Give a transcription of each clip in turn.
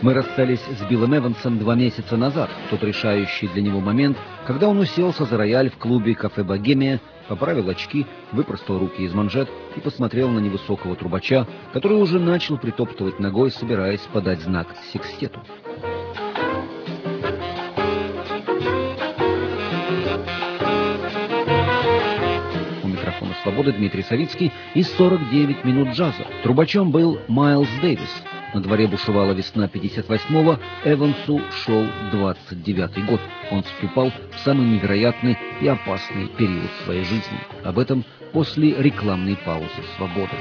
Мы расстались с Биллом Эвансом 2 месяца назад, в тот решающий для него момент, когда он уселся за рояль в клубе «Кафе Богемия», поправил очки, выпростал руки из манжет и посмотрел на невысокого трубача, который уже начал притоптывать ногой, собираясь подать знак секстету. У микрофона «Свободы» Дмитрий Савицкий и 49 минут джаза. Трубачом был Майлз Дэвис. На дворе бушевала весна 58-го, Эвансу шел 29-й год. Он вступал в самый невероятный и опасный период своей жизни. Об этом после рекламной паузы «Свободы».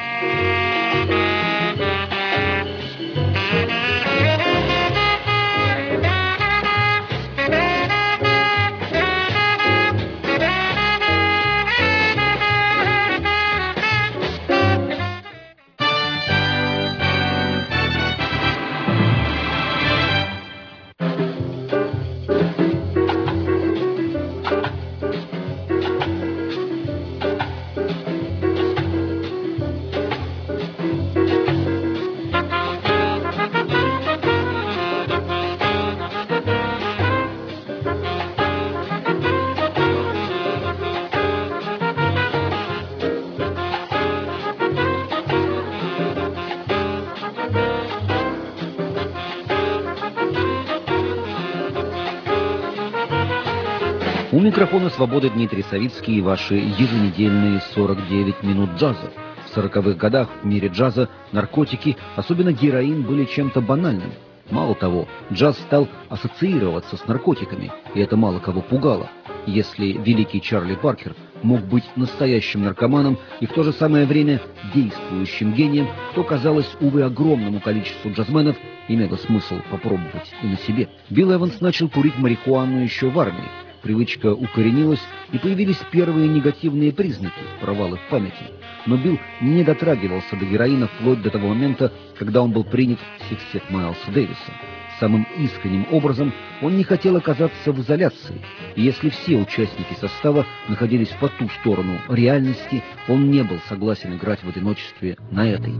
У микрофона «Свободы» Дмитрий Савицкий и ваши еженедельные 49 минут джаза. В 40-х годах в мире джаза наркотики, особенно героин, были чем-то банальным. Мало того, джаз стал ассоциироваться с наркотиками, и это мало кого пугало. Если великий Чарли Паркер мог быть настоящим наркоманом и в то же самое время действующим гением, то, казалось, увы, огромному количеству джазменов имело смысл попробовать и на себе. Билл Эванс начал курить марихуану еще в армии. Привычка укоренилась, и появились первые негативные признаки – провалы в памяти. Но Билл не дотрагивался до героина вплоть до того момента, когда он был принят в секстет Майлса Дэвиса. Самым искренним образом он не хотел оказаться в изоляции. И если все участники состава находились по ту сторону реальности, он не был согласен играть в одиночестве на этой.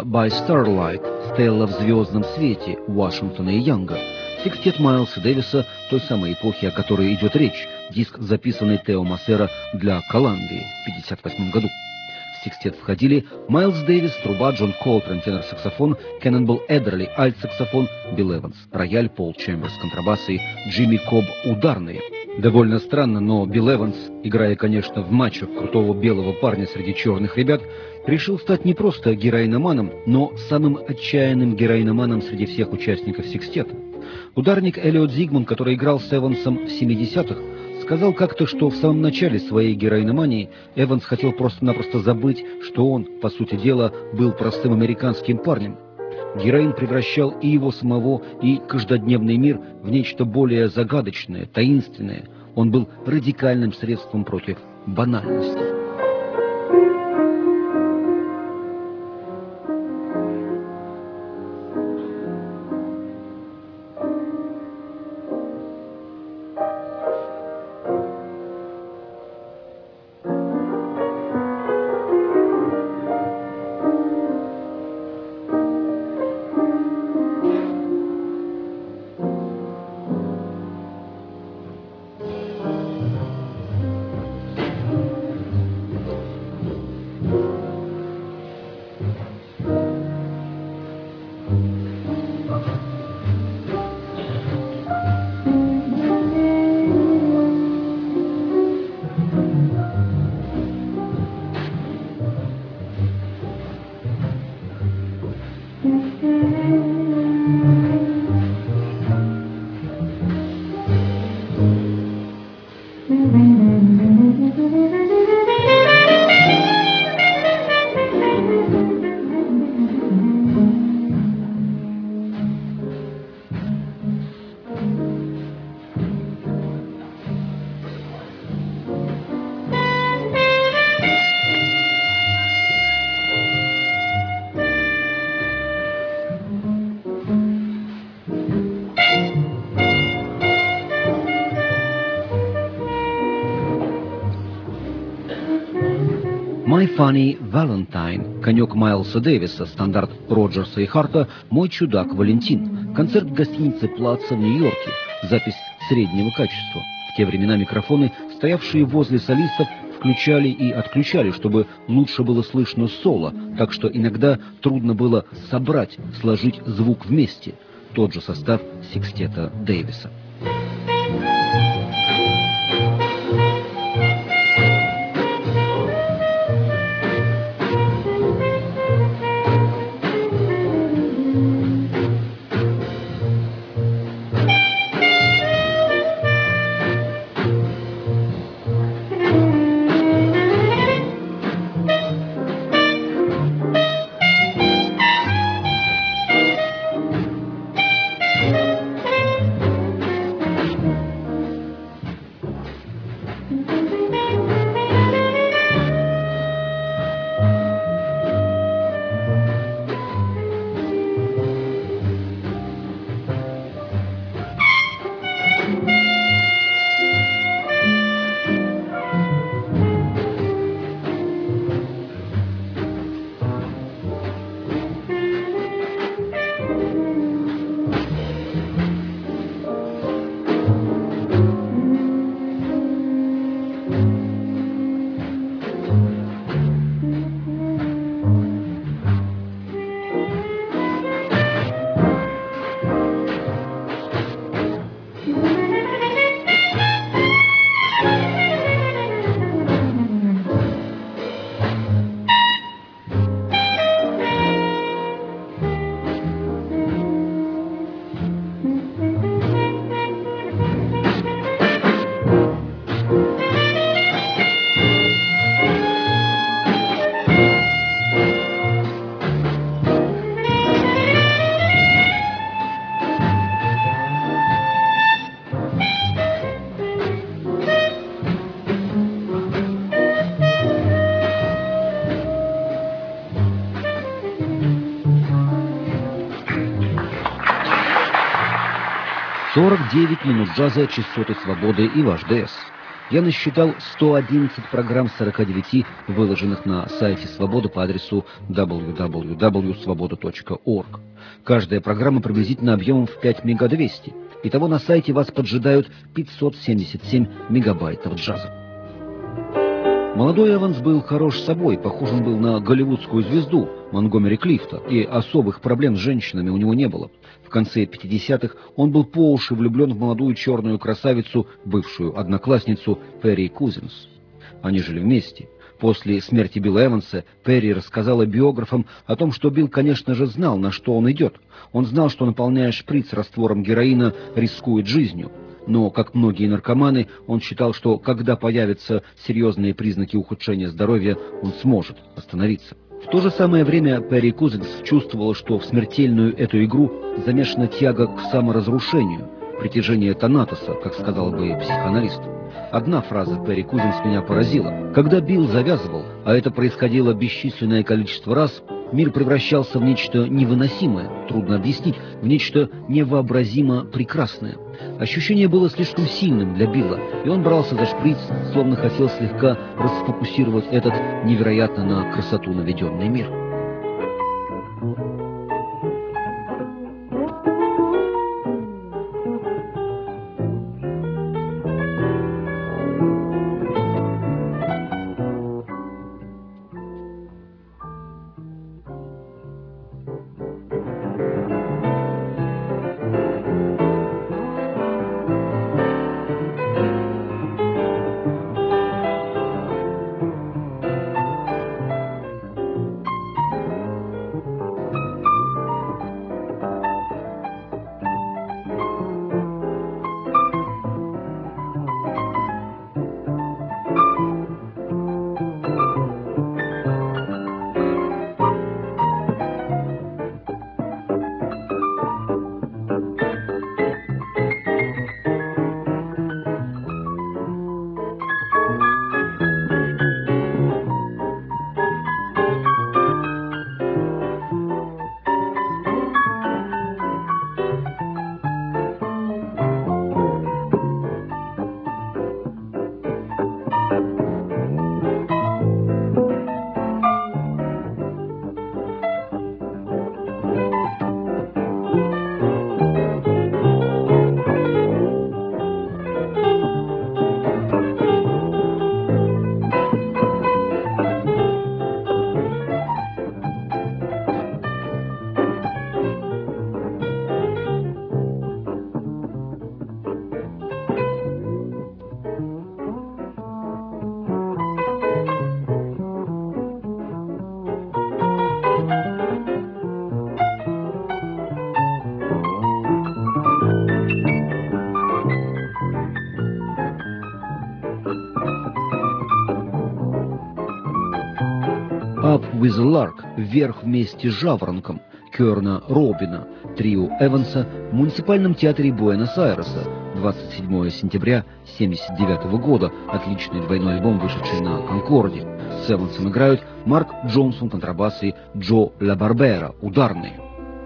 by Starlight, Стелла в звездном свете Вашингтона и Янга. Секстет Майлса Дэвиса той самой эпохи, о которой идет речь, диск, записанный Тео Массера для Колумбии в 1958 году. В секстет входили Майлз Дэвис, труба, Джон Колтрейн, тенор-саксофон, Кеннонбелл Эддерли, альт-саксофон, Билл Эванс, рояль, Пол Чемберс, контрабасы и Джимми Коб ударные. Довольно странно, но Билл Эванс, играя, конечно, в мачо крутого белого парня среди черных ребят, решил стать не просто героиноманом, но самым отчаянным героиноманом среди всех участников секстета. Ударник Эллиот Зигмунд, который играл с Эвансом в 70-х, сказал как-то, что в самом начале своей героиномании Эванс хотел просто-напросто забыть, что он, по сути дела, был простым американским парнем. Героин превращал и его самого, и каждодневный мир в нечто более загадочное, таинственное. Он был радикальным средством против банальности. «My Funny Valentine», конек Майлса Дэвиса, стандарт Роджерса и Харта «Мой чудак Валентин», концерт в гостинице «Плаца» в Нью-Йорке, запись среднего качества. В те времена микрофоны, стоявшие возле солистов, включали и отключали, чтобы лучше было слышно соло, так что иногда трудно было собрать, сложить звук вместе. Тот же состав секстета Дэвиса. «49 минут джаза, частоты свободы» и ваш ДС. Я насчитал 111 программ 49, выложенных на сайте «Свобода» по адресу www.svoboda.org. Каждая программа приблизительно объемом в 5 мегадвести. Итого на сайте вас поджидают 577 мегабайтов джаза. Молодой Эванс был хорош собой, похож он был на голливудскую звезду Монгомери Клифта, и особых проблем с женщинами у него не было. В конце 50-х он был по уши влюблен в молодую черную красавицу, бывшую одноклассницу Перри Кузинс. Они жили вместе. После смерти Билла Эванса Перри рассказала биографам о том, что Билл, конечно же, знал, на что он идет. Он знал, что, наполняя шприц раствором героина, рискует жизнью. Но, как многие наркоманы, он считал, что когда появятся серьезные признаки ухудшения здоровья, он сможет остановиться. В то же самое время Перри Кузинс чувствовала, что в смертельную эту игру замешана тяга к саморазрушению, притяжение Танатоса, как сказал бы психоаналист. Одна фраза Перри Кузинс меня поразила. Когда Билл завязывал, а это происходило бесчисленное количество раз, мир превращался в нечто невыносимое, трудно объяснить, в нечто невообразимо прекрасное. Ощущение было слишком сильным для Билла, и он брался за шприц, словно хотел слегка расфокусировать этот невероятно на красоту наведенный мир. «Up with the Lark» – «Вверх вместе с жаворонком» Кёрна Робина, трио Эванса в муниципальном театре Буэнос-Айреса, 27 сентября 1979 года, отличный двойной альбом, вышедший на Конкорде. С Эвансом играют Марк Джонсон, контрабас, и Джо Ла Барбера, ударные.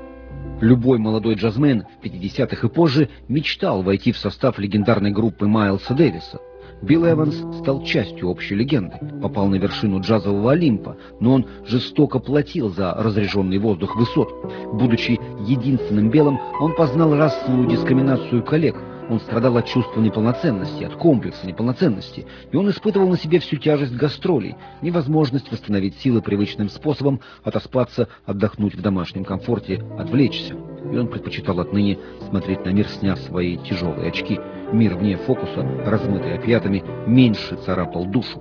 Любой молодой джазмен в 50-х и позже мечтал войти в состав легендарной группы Майлса Дэвиса. Билл Эванс стал частью общей легенды, попал на вершину джазового Олимпа, но он жестоко платил за разреженный воздух высот. Будучи единственным белым, он познал расовую дискриминацию коллег. Он страдал от чувства неполноценности, от комплекса неполноценности, и он испытывал на себе всю тяжесть гастролей, невозможность восстановить силы привычным способом, отоспаться, отдохнуть в домашнем комфорте, отвлечься. И он предпочитал отныне смотреть на мир, сняв свои тяжелые очки. Мир вне фокуса, размытый опиатами, меньше царапал душу.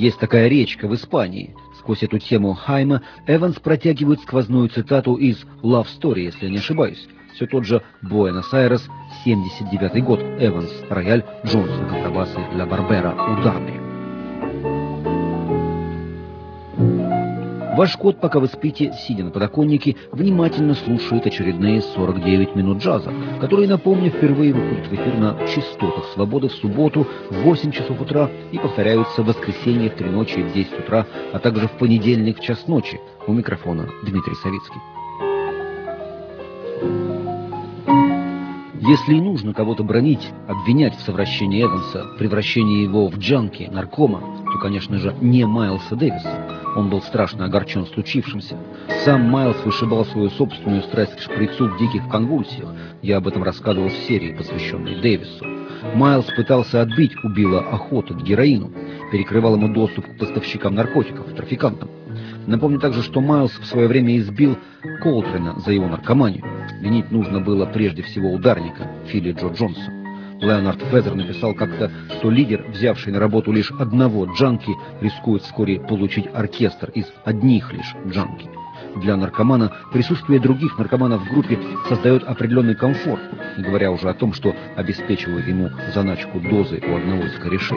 Есть такая речка в Испании. Сквозь эту тему Хайма Эванс протягивает сквозную цитату из «Love Story», если я не ошибаюсь. Все тот же Буэнос-Айрес, 79-й год. Эванс, рояль, Джонсон, контрабасы, Ла Барбера, ударные. Ваш кот, пока вы спите, сидя на подоконнике, внимательно слушает очередные 49 минут джаза, которые, напомню, впервые выходят в эфир на частотах «Свободы» в субботу в 8 часов утра и повторяются в воскресенье в 3 ночи и в 10 утра, а также в понедельник в час ночи. У микрофона Дмитрий Савицкий. Если и нужно кого-то бронить, обвинять в совращении Эванса, превращении его в джанки, наркома, то, конечно же, не Майлса Дэвиса. Он был страшно огорчен случившимся. Сам Майлс вышибал свою собственную страсть к шприцу в диких конвульсиях. Я об этом рассказывал в серии, посвященной Дэвису. Майлс пытался отбить у Билла охоту к героину, перекрывал ему доступ к поставщикам наркотиков, трафикантам. Напомню также, что Майлс в свое время избил Колтрена за его наркоманию. Винить нужно было прежде всего ударника, Филли Джо Джонса. Леонард Фезер написал как-то, что лидер, взявший на работу лишь одного джанки, рискует вскоре получить оркестр из одних лишь джанки. Для наркомана присутствие других наркоманов в группе создает определенный комфорт, не говоря уже о том, что обеспечивает ему заначку дозы у одного из корешей.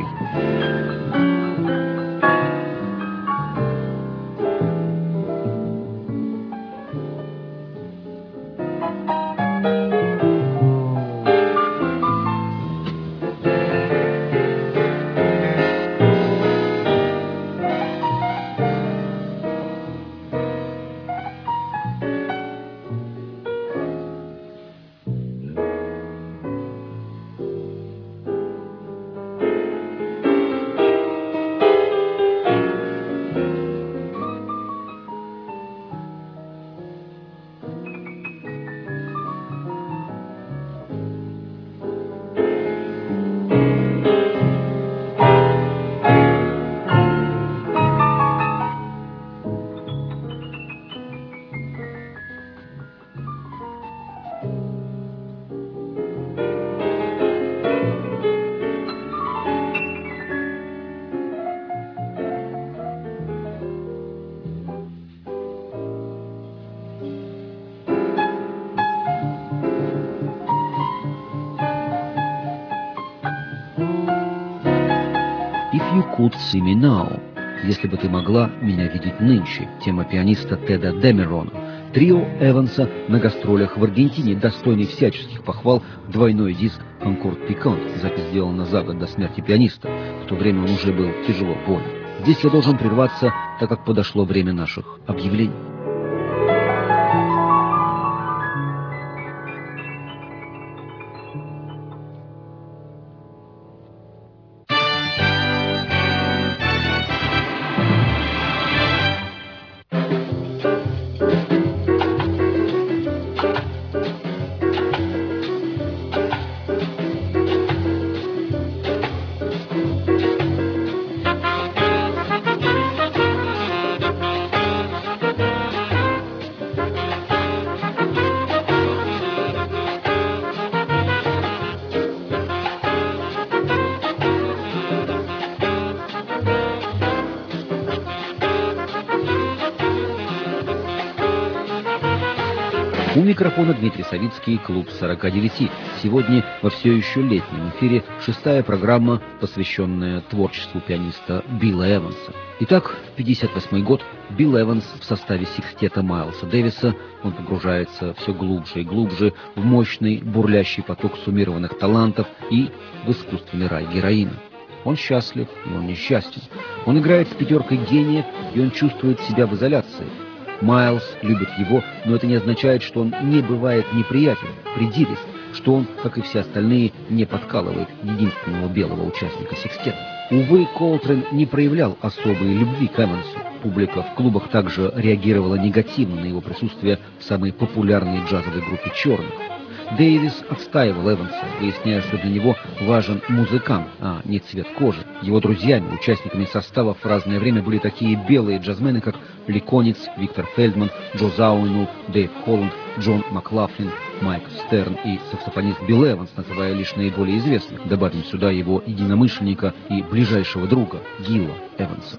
«If you could see me now», «Если бы ты могла меня видеть нынче», тема пианиста Теда Демерона. Трио Эванса на гастролях в Аргентине, достойный всяческих похвал, двойной диск «Конкорд Пикант». Запись сделана за год до смерти пианиста. В то время он уже был тяжело болен. Здесь я должен прерваться, так как подошло время наших объявлений. У микрофона Дмитрий Савицкий, клуб 49. Сегодня во все еще летнем эфире 6-я программа, посвященная творчеству пианиста Билла Эванса. Итак, 58-й год. Билл Эванс в составе секстета Майлса Дэвиса. Он погружается все глубже и глубже в мощный, бурлящий поток суммированных талантов и в искусственный рай героина. Он счастлив, и он несчастен. Он играет с пятеркой гениев, и он чувствует себя в изоляции. Майлс любит его, но это не означает, что он не бывает неприятен, придирист, что он, как и все остальные, не подкалывает единственного белого участника секстета. Увы, Колтрен не проявлял особой любви к Эвансу. Публика в клубах также реагировала негативно на его присутствие в самой популярной джазовой группе «Черных». Дэвис отстаивал Эванса, выясняя, что для него важен музыкант, а не цвет кожи. Его друзьями, участниками состава в разное время были такие белые джазмены, как Ли Конниц, Виктор Фельдман, Джо Зауинул, Дэйв Холланд, Джон Маклафлин, Майк Стерн и саксофонист Билл Эванс, называя лишь наиболее известных. Добавим сюда его единомышленника и ближайшего друга Гилла Эванса.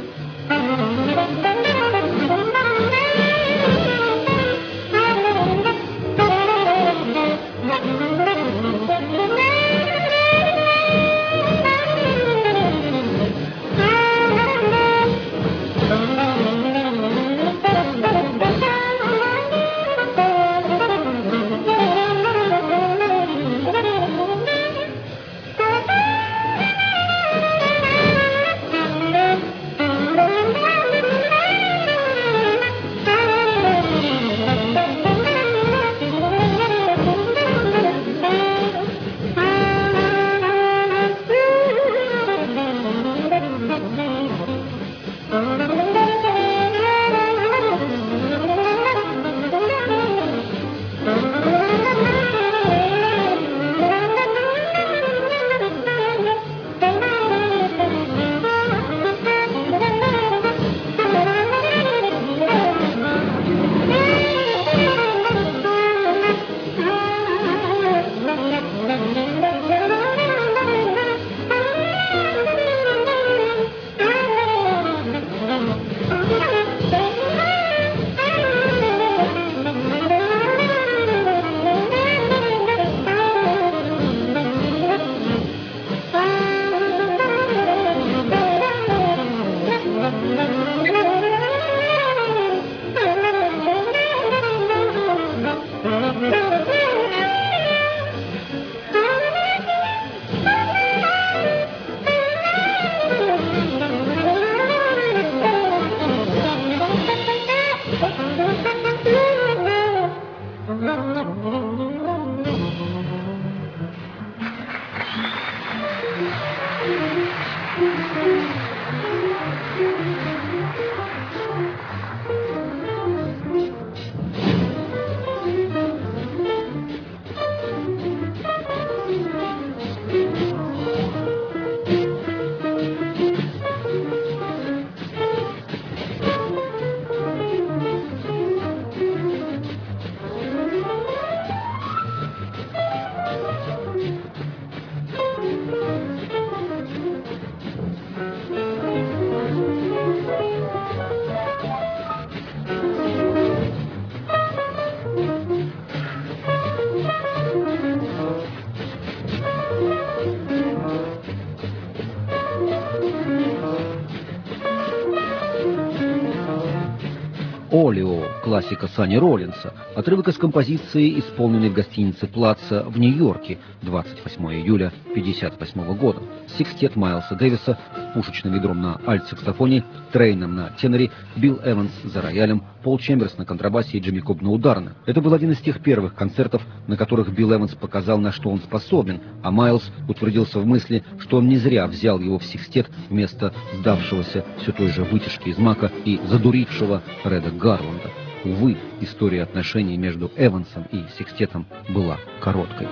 «Олио» – классика Санни Роллинса, отрывок из композиции, исполненной в гостинице «Плаца» в Нью-Йорке 28 июля 1958 года. Секстет Майлса Дэвиса с пушечным ядром на альт-саксофоне, Трейном на теноре, Билл Эванс за роялем, Пол Чемберс на контрабасе и Джимми Коб на ударных. Это был один из тех первых концертов, на которых Билл Эванс показал, на что он способен, а Майлс утвердился в мысли, что он не зря взял его в секстет вместо сдавшегося все той же вытяжки из мака и задурившего Реда Гарланда. Увы, история отношений между Эвансом и секстетом была короткой.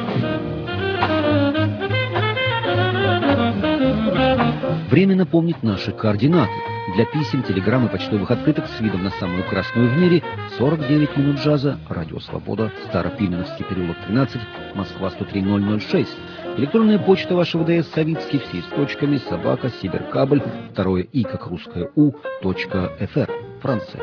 Время напомнить наши координаты. Для писем, телеграмм и почтовых открыток с видом на самую красную в мире 49 минут джаза, Радио Свобода, Старопименовский переулок 13, Москва 103006. Электронная почта вашего ВДС Савицкий, все с точками, собака, Сибиркабль, второе и как русское у, .fr, Франция.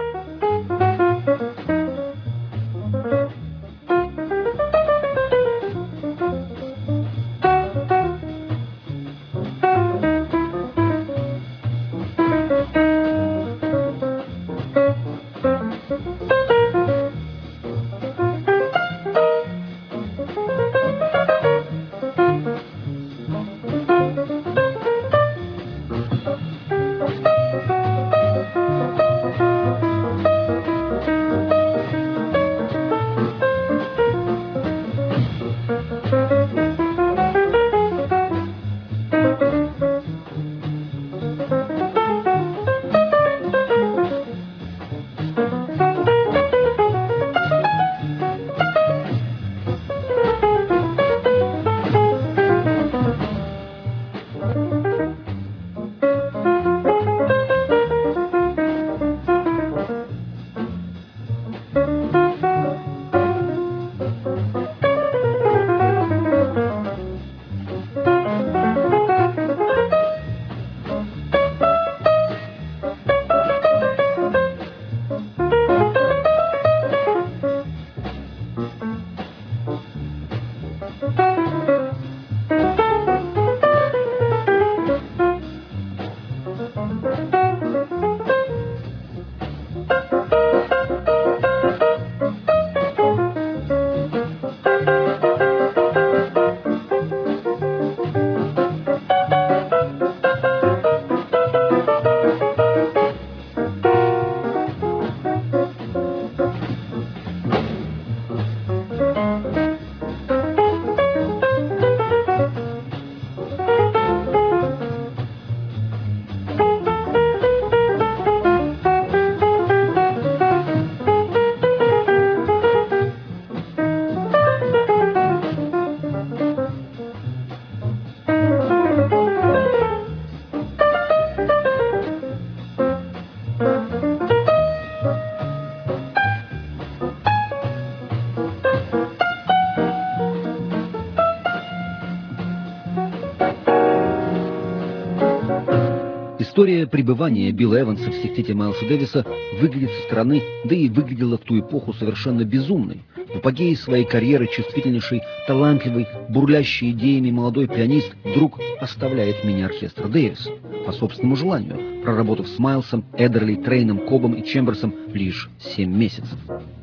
История пребывания Билла Эванса в секстете Майлса Дэвиса выглядит со стороны, да и выглядела в ту эпоху совершенно безумной. В апогее своей карьеры чувствительнейший, талантливый, бурлящий идеями молодой пианист вдруг оставляет мини-оркестр Дэвиса по собственному желанию, проработав с Майлсом, Эддерли, Трейном, Кобом и Чемберсом лишь 7 месяцев.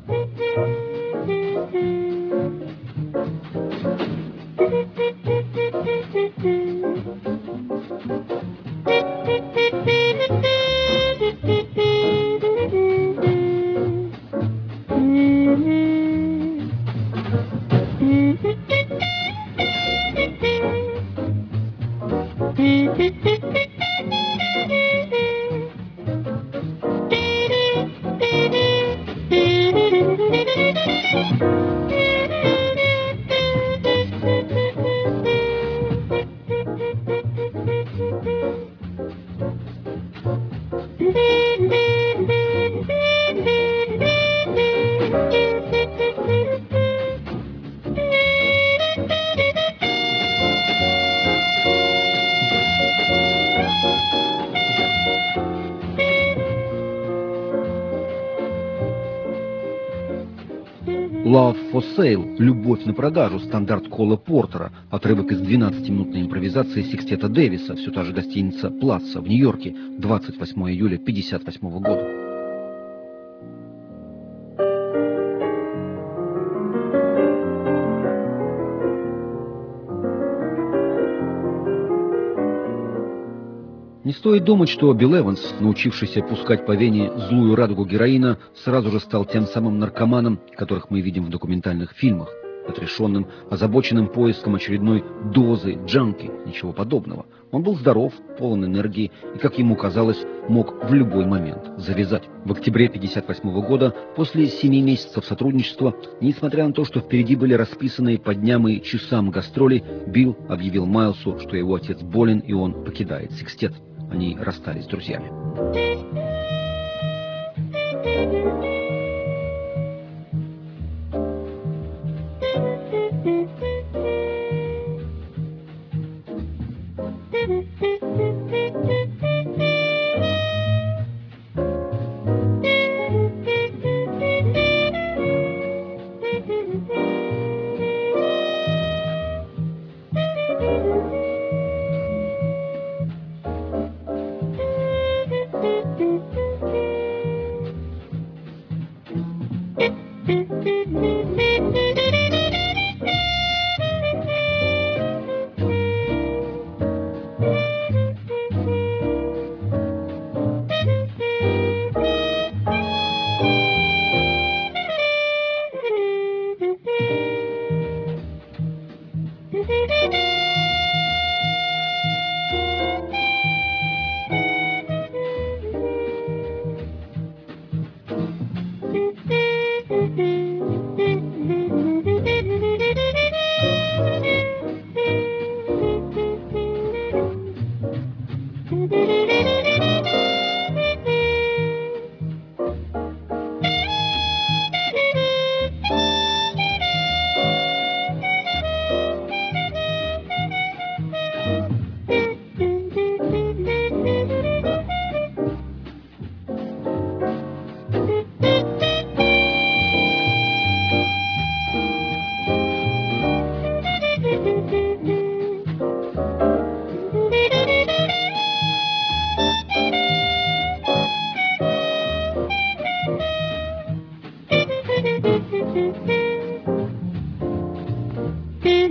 «Love for Sale» – «Любовь на продажу», стандарт Кола Портера, отрывок из 12-минутной импровизации секстета Дэвиса, все та же гостиница «Плаца» в Нью-Йорке, 28 июля 1958 года. Не стоит думать, что Билл Эванс, научившийся пускать по вене злую радугу героина, сразу же стал тем самым наркоманом, которых мы видим в документальных фильмах, отрешенным, озабоченным поиском очередной дозы джанки, ничего подобного. Он был здоров, полон энергии и, как ему казалось, мог в любой момент завязать. В октябре 1958 года, после 7 месяцев сотрудничества, несмотря на то, что впереди были расписанные по дням и часам гастроли, Билл объявил Майлсу, что его отец болен и он покидает секстет. Они расстались с друзьями.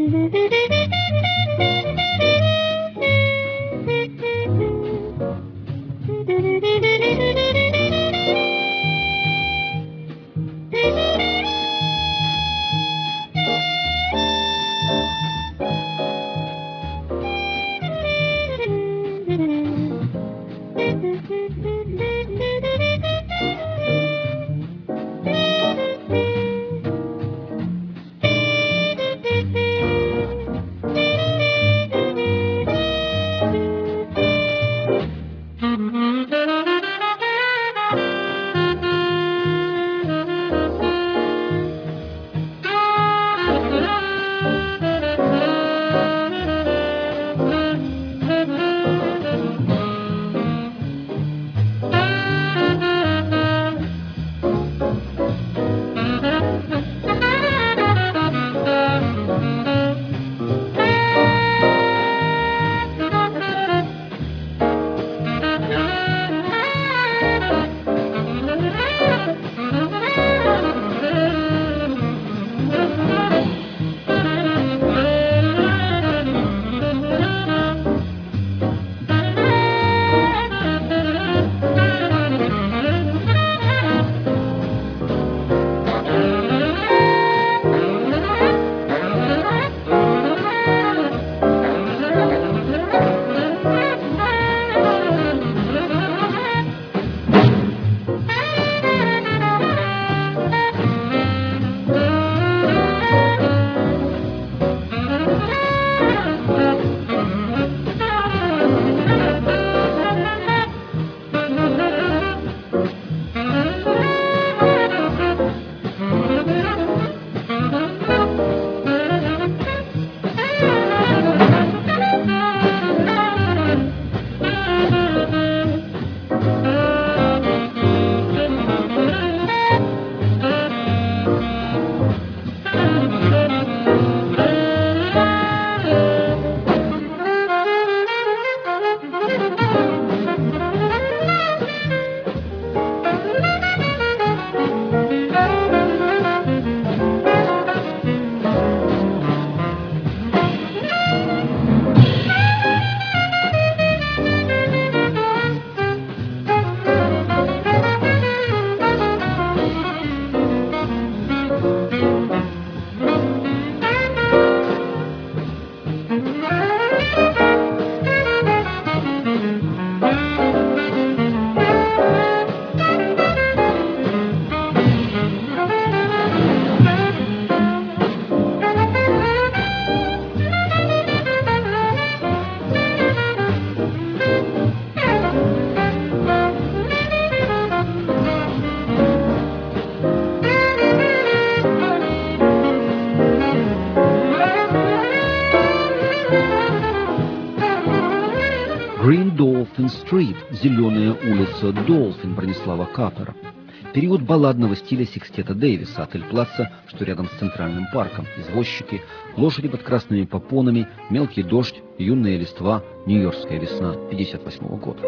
Green Dolphin Street, зеленая улица Долфин Бронислава Капера. Период балладного стиля секстета Дэвиса, отель Плаца, что рядом с Центральным парком, извозчики, лошади под красными попонами, мелкий дождь, юная листва, нью-йоркская весна 1958 года.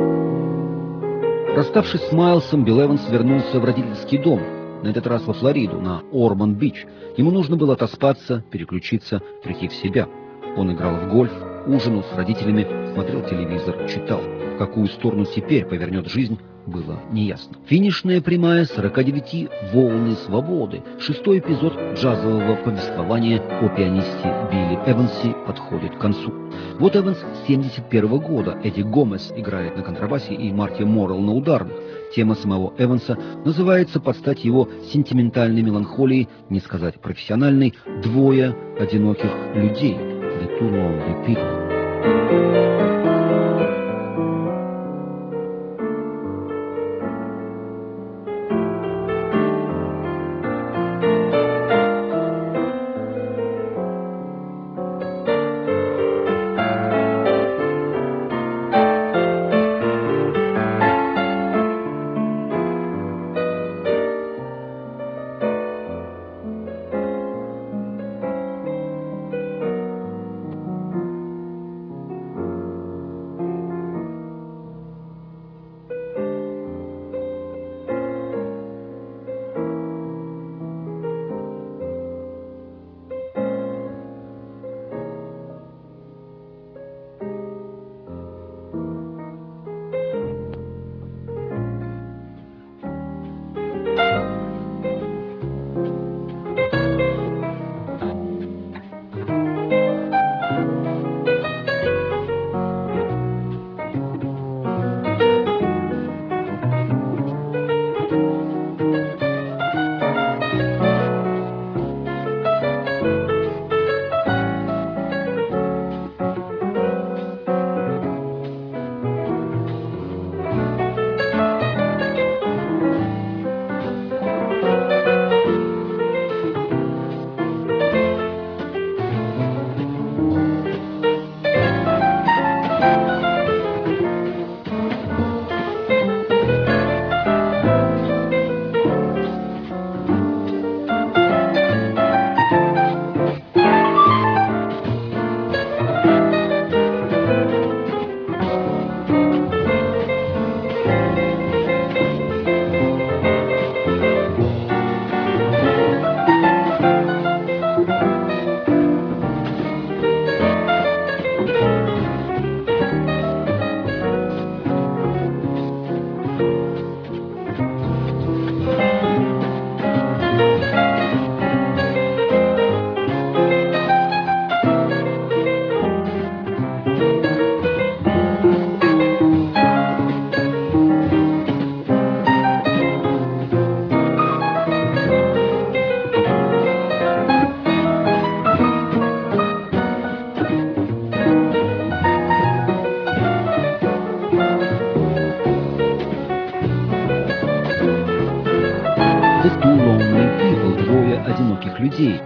Расставшись с Майлсом, Билл Эванс вернулся в родительский дом, на этот раз во Флориду, на Ормонд-Бич. Ему нужно было отоспаться, переключиться, прийти в себя. Он играл в гольф, ужинал с родителями, смотрел телевизор, читал. В какую сторону теперь повернет жизнь, было неясно. Финишная прямая 49 «Волны свободы». 6-й эпизод джазового повествования о пианисте Билли Эвансе подходит к концу. Вот Эванс 1971 года. Эдди Гомес играет на контрабасе и Марти Моррелл на ударных. Тема самого Эванса называется под стать его сентиментальной меланхолии, не сказать профессиональной, «Двое одиноких людей». The Two Lonely People.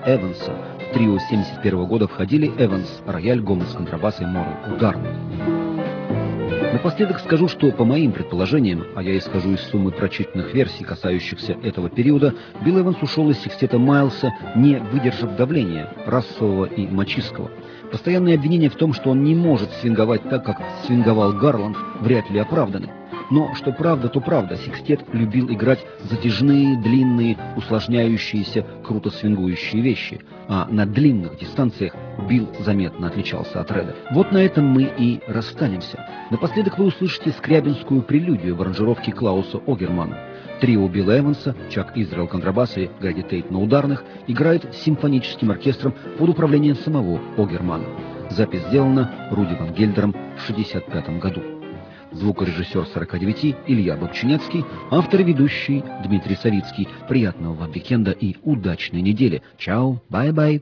Эванса. В трио 1971 года входили Эванс, рояль, гомес, контрабас и морал ударный. Напоследок скажу, что по моим предположениям, а я исхожу из суммы прочитанных версий, касающихся этого периода, Билл Эванс ушел из секстета Майлса, не выдержав давления расового и мачистского. Постоянные обвинения в том, что он не может свинговать так, как свинговал Гарланд, вряд ли оправданы. Но что правда, то правда. Секстет любил играть затяжные, длинные, усложняющиеся, круто свингующие вещи. А на длинных дистанциях Билл заметно отличался от Реда. Вот на этом мы и расстанемся. Напоследок вы услышите скрябинскую прелюдию в аранжировке Клауса Огермана. Трио Билла Эванса, Чак Израэл контрабас и Грэди Тейт на ударных играет с симфоническим оркестром под управлением самого Огермана. Запись сделана Руди Ван Гельдером в 1965 году. Звукорежиссер 49 Илья Бобчинецкий, автор и ведущий Дмитрий Савицкий. Приятного вам уикенда и удачной недели. Чао, бай-бай.